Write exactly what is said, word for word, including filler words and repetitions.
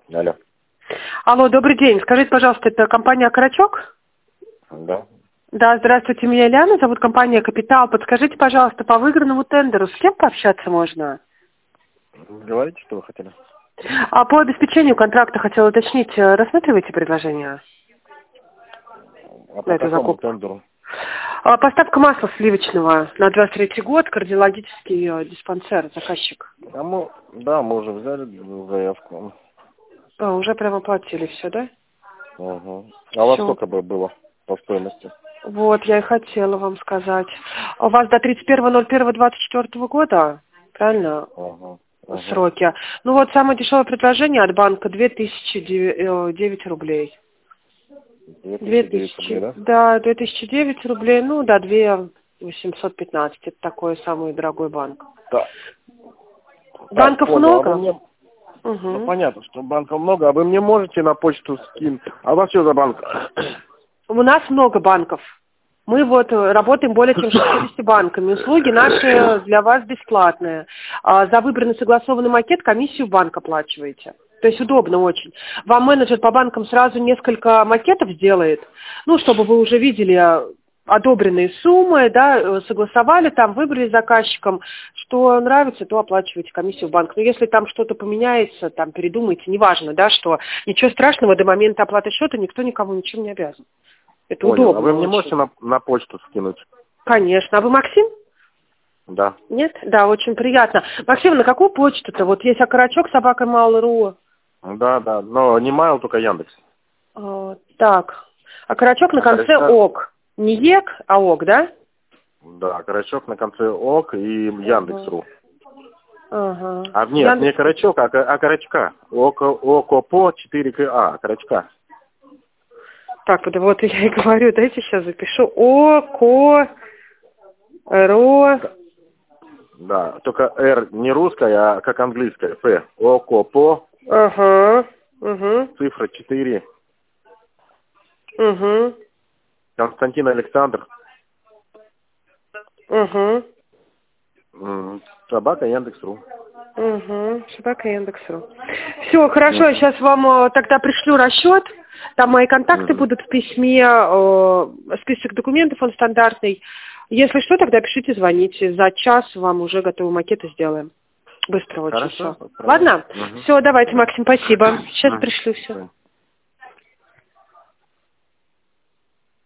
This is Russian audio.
Алло. Алло, добрый день. Скажите, пожалуйста, это компания «Карачок»? Да. Да, здравствуйте, меня Ляна, зовут компания «Капитал». Подскажите, пожалуйста, по выигранному тендеру с кем пообщаться можно? Говорите, что вы хотели. А по обеспечению контракта хотела уточнить, рассматриваете предложение? А по какому тендеру? А, поставка масла сливочного на двадцать третий год, кардиологический э, диспансер, заказчик. А мы, да, мы уже взяли заявку. А, уже прямо оплатили все, да? Угу. А у вас Всё. сколько бы было по стоимости? Вот, я и хотела вам сказать. У вас до тридцать первого ноль первого двадцать четвёртого года, правильно? Угу. Угу. Сроки. Ну вот самое дешевое предложение от банка две тысячи девять рублей. две тысячи девять рублей, да? Да, две тысячи девять рублей, ну да, две тысячи восемьсот пятнадцать. Это такой самый дорогой банк. Да. Банков так, много? А вы мне... Угу. Ну понятно, что банков много, а вы мне можете на почту скинуть? А у вас что за банк? У нас много банков. Мы вот работаем более чем шестьюдесятью банками. Услуги наши для вас бесплатные. А за выбранный согласованный макет комиссию банк оплачиваете. То есть удобно очень. Вам менеджер по банкам сразу несколько макетов сделает, ну, чтобы вы уже видели одобренные суммы, да, согласовали там, выбрали заказчиком, что нравится, то оплачиваете комиссию в банк. Но если там что-то поменяется, там передумаете, неважно, да, что ничего страшного, до момента оплаты счета никто никому ничем не обязан. Это Понял. удобно. А вы мне очень. можете на, на почту скинуть? Конечно. А вы Максим? Да. Нет? Да, очень приятно. Максим, на какую почту-то? Вот есть окорочок собака Mail.ru. Да, да. Но не Mail, только Яндекс. А, так. Окорочок на конце Окорочок. ок. Не ек, а ок, да? Да, окорочок на конце ок и Яндекс.ру. Ага. А нет, Яндекс... не окорочок, а окорочка. Око, окопо четыре ка, окорочка. Так, вот, вот я и говорю, дайте сейчас запишу. Око... Ро... Да, только R не русская, а как английская. П. Окопо. Ага. Угу. Цифра четыре. Угу. Константин Александр. Угу. Собака Яндекс.ру. Угу. Собака Яндекс.ру. Все, хорошо, я сейчас вам э, тогда пришлю расчет. Там мои контакты Угу. будут в письме, э, список документов, он стандартный. Если что, тогда пишите, звоните. За час вам уже готовые макеты сделаем. Быстро очень Хорошо. все. Ладно? Угу. Все, давайте, Максим, спасибо. Сейчас пришлю все.